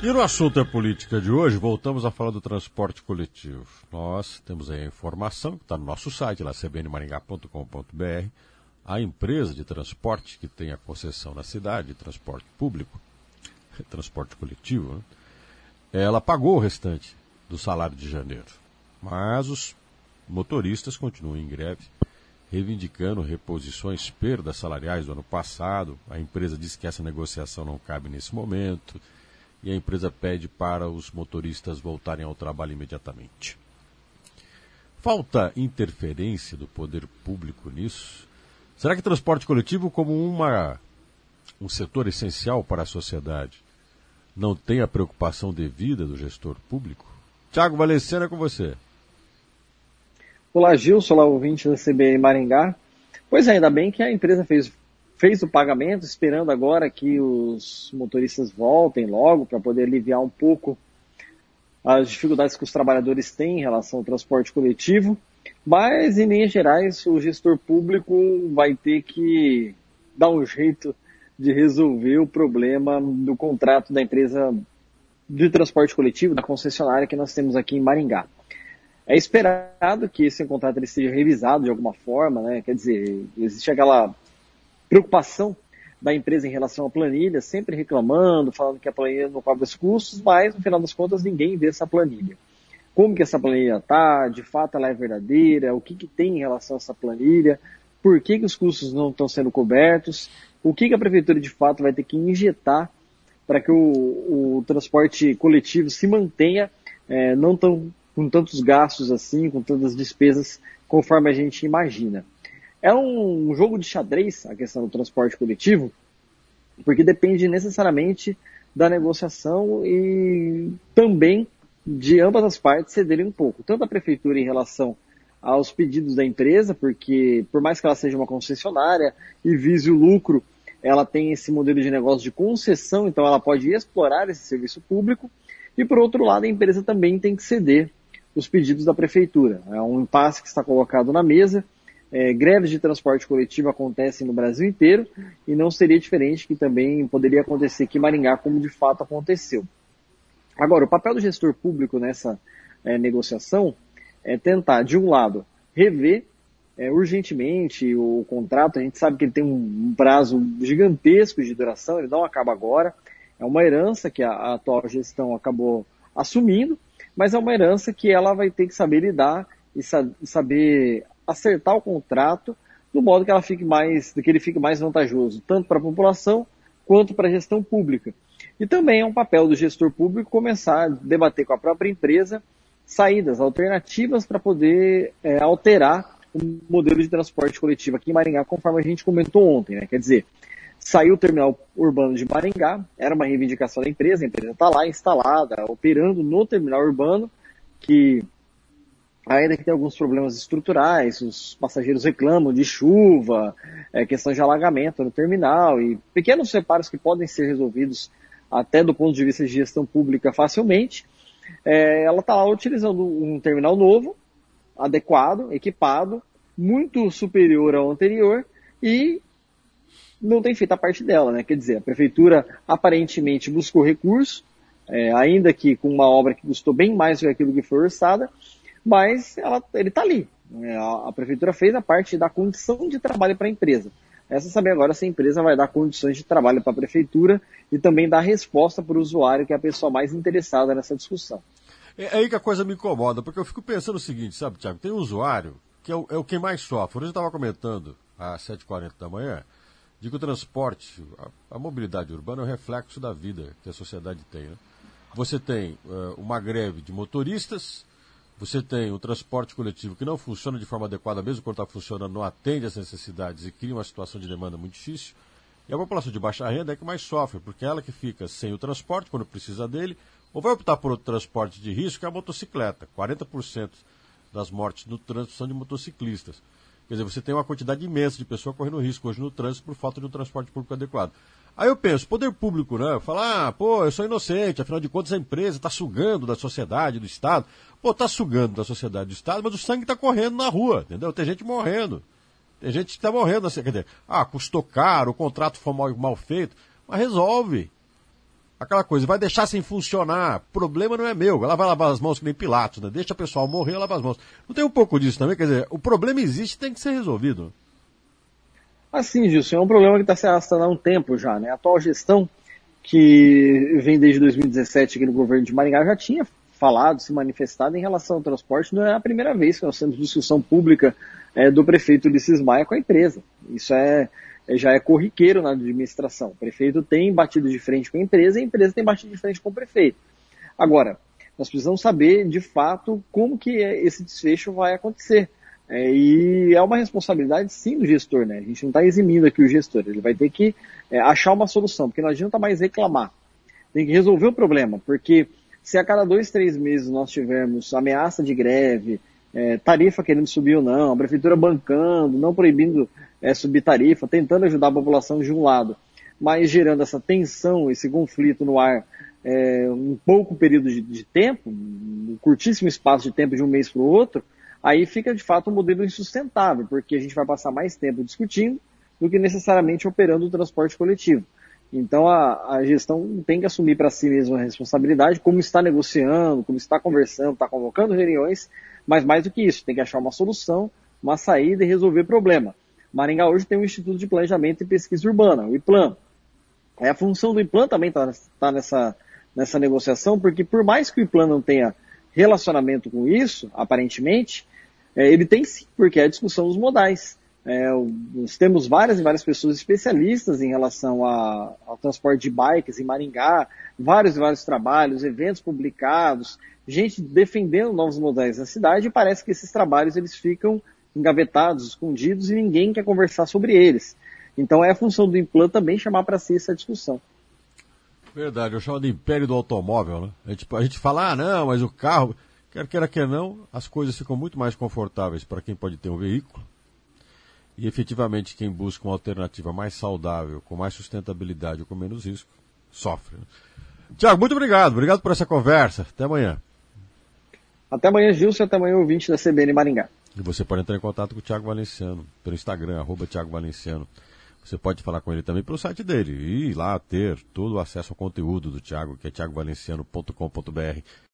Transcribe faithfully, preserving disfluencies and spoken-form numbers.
E no assunto é política de hoje, voltamos a falar do transporte coletivo. Nós temos aí a informação, que está no nosso site, lá c b n maringá ponto com ponto b r. A empresa de transporte que tem a concessão na cidade, transporte público, transporte coletivo, né? Ela pagou o restante do salário de janeiro. Mas os motoristas continuam em greve, reivindicando reposições, perdas salariais do ano passado. A empresa diz que essa negociação não cabe nesse momento. E a empresa pede para os motoristas voltarem ao trabalho imediatamente. Falta interferência do poder público nisso? Será que transporte coletivo, como uma, um setor essencial para a sociedade, não tem a preocupação devida do gestor público? Tiago Valenciano, é com você. Olá, Gilson, olá, ouvinte da C B N Maringá. Pois é, ainda bem que a empresa fez... fez o pagamento, esperando agora que os motoristas voltem logo para poder aliviar um pouco as dificuldades que os trabalhadores têm em relação ao transporte coletivo. Mas, em linhas gerais, o gestor público vai ter que dar um jeito de resolver o problema do contrato da empresa de transporte coletivo, da concessionária que nós temos aqui em Maringá. É esperado que esse contrato ele seja revisado de alguma forma, né? Quer dizer, existe aquela preocupação da empresa em relação à planilha, sempre reclamando, falando que a planilha não cobre os custos, mas no final das contas ninguém vê essa planilha. Como que essa planilha está, de fato ela é verdadeira, o que, que tem em relação a essa planilha, por que, que os custos não estão sendo cobertos, o que, que a prefeitura de fato vai ter que injetar para que o, o transporte coletivo se mantenha, é, não tão, com tantos gastos assim, com tantas despesas conforme a gente imagina. É um jogo de xadrez a questão do transporte coletivo, porque depende necessariamente da negociação e também de ambas as partes cederem um pouco. Tanto a prefeitura em relação aos pedidos da empresa, porque por mais que ela seja uma concessionária e vise o lucro, ela tem esse modelo de negócio de concessão, então ela pode explorar esse serviço público. E por outro lado, a empresa também tem que ceder os pedidos da prefeitura. É um impasse que está colocado na mesa. É, greves de transporte coletivo acontecem no Brasil inteiro e não seria diferente que também poderia acontecer aqui em Maringá, como de fato aconteceu. Agora, o papel do gestor público nessa é, negociação é tentar, de um lado, rever é, urgentemente o contrato. A gente sabe que ele tem um, um prazo gigantesco de duração, ele não acaba agora. É uma herança que a, a atual gestão acabou assumindo, mas é uma herança que ela vai ter que saber lidar e sa- saber acertar o contrato do modo que, ela fique mais, que ele fique mais vantajoso, tanto para a população quanto para a gestão pública. E também é um papel do gestor público começar a debater com a própria empresa saídas, alternativas para poder é, alterar o modelo de transporte coletivo aqui em Maringá, conforme a gente comentou ontem, né? Quer dizer, saiu o terminal urbano de Maringá, era uma reivindicação da empresa, a empresa está lá instalada, operando no terminal urbano, que ainda que tem alguns problemas estruturais, os passageiros reclamam de chuva, é, questão de alagamento no terminal e pequenos reparos que podem ser resolvidos até do ponto de vista de gestão pública facilmente. É, ela está lá utilizando um terminal novo, adequado, equipado, muito superior ao anterior e não tem feito a parte dela, né? Quer dizer, a prefeitura aparentemente buscou recurso, é, ainda que com uma obra que custou bem mais do que aquilo que foi orçada, mas ela, ele está ali. A, a prefeitura fez a parte da condição de trabalho para a empresa. Essa saber agora se a empresa vai dar condições de trabalho para a prefeitura e também dar resposta para o usuário, que é a pessoa mais interessada nessa discussão. É aí que a coisa me incomoda, porque eu fico pensando o seguinte, sabe, Tiago? Tem um usuário que é o, é o quem mais sofre. Hoje eu estava comentando, às sete e quarenta da manhã, de que o transporte, a, a mobilidade urbana é o reflexo da vida que a sociedade tem, né? Você tem uh, uma greve de motoristas, você tem o transporte coletivo que não funciona de forma adequada, mesmo quando está funcionando, não atende às necessidades e cria uma situação de demanda muito difícil. E a população de baixa renda é que mais sofre, porque é ela que fica sem o transporte quando precisa dele, ou vai optar por outro transporte de risco, que é a motocicleta. quarenta por cento das mortes no trânsito são de motociclistas. Quer dizer, você tem uma quantidade imensa de pessoas correndo risco hoje no trânsito por falta de um transporte público adequado. Aí eu penso, poder público, né? Falar, ah, pô, eu sou inocente, afinal de contas a empresa está sugando da sociedade, do Estado. Pô, está sugando da sociedade, do Estado, mas o sangue está correndo na rua, entendeu? Tem gente morrendo. Tem gente que está morrendo. Assim, quer dizer, ah, custou caro, o contrato foi mal, mal feito, mas resolve. aquela coisa, vai deixar sem funcionar, problema não é meu, ela vai lavar as mãos que nem Pilatos, né? Deixa o pessoal morrer, lava as mãos. Não tem um pouco disso também? Quer dizer, o problema existe, tem que ser resolvido. Assim, Gilson, é um problema que está se arrastando há um tempo já, né? A atual gestão, que vem desde dois mil e dezessete aqui no governo de Maringá, já tinha falado, se manifestado em relação ao transporte. Não é a primeira vez que nós temos discussão pública é, do prefeito Ulisses Maia com a empresa. Isso é, já é corriqueiro na administração. O prefeito tem batido de frente com a empresa e a empresa tem batido de frente com o prefeito. Agora, nós precisamos saber, de fato, como que esse desfecho vai acontecer. É, e é uma responsabilidade, sim, do gestor, né? A gente não está eximindo aqui o gestor. Ele vai ter que é, achar uma solução, porque não adianta mais reclamar. Tem que resolver o problema, porque se a cada dois, três meses nós tivermos ameaça de greve, é, tarifa querendo subir ou não, a prefeitura bancando, não proibindo é, subir tarifa, tentando ajudar a população de um lado, mas gerando essa tensão, esse conflito no ar, é, um pouco período de, de tempo, um curtíssimo espaço de tempo de um mês para o outro, aí fica de fato um modelo insustentável, porque a gente vai passar mais tempo discutindo do que necessariamente operando o transporte coletivo. Então a, a gestão tem que assumir para si mesma a responsabilidade, como está negociando, como está conversando, está convocando reuniões, mas mais do que isso, tem que achar uma solução, uma saída e resolver o problema. Maringá hoje tem um Instituto de Planejamento e Pesquisa Urbana, o IPLAN. É, a função do IPLAN também está tá nessa, nessa negociação, porque por mais que o IPLAN não tenha relacionamento com isso, aparentemente, é, ele tem sim, porque é a discussão dos modais. É, nós temos várias e várias pessoas especialistas em relação a, ao transporte de bikes em Maringá, vários e vários trabalhos, eventos publicados, gente defendendo novos modais na cidade, e parece que esses trabalhos eles ficam engavetados, escondidos, e ninguém quer conversar sobre eles. Então é a função do IPLAN também chamar para si essa discussão. Verdade, eu chamo de império do automóvel, né? A gente, a gente fala, ah não, mas o carro, quer queira, quer não, as coisas ficam muito mais confortáveis para quem pode ter um veículo. E efetivamente quem busca uma alternativa mais saudável, com mais sustentabilidade ou com menos risco, sofre. Tiago, muito obrigado. Obrigado por essa conversa. Até amanhã. Até amanhã, Gilson. Até amanhã, ouvinte da C B N Maringá. E você pode entrar em contato com o Tiago Valenciano, pelo Instagram, arroba Tiago Valenciano. Você pode falar com ele também pelo site dele e ir lá ter todo o acesso ao conteúdo do Tiago, que é tiago valenciano ponto com ponto b r.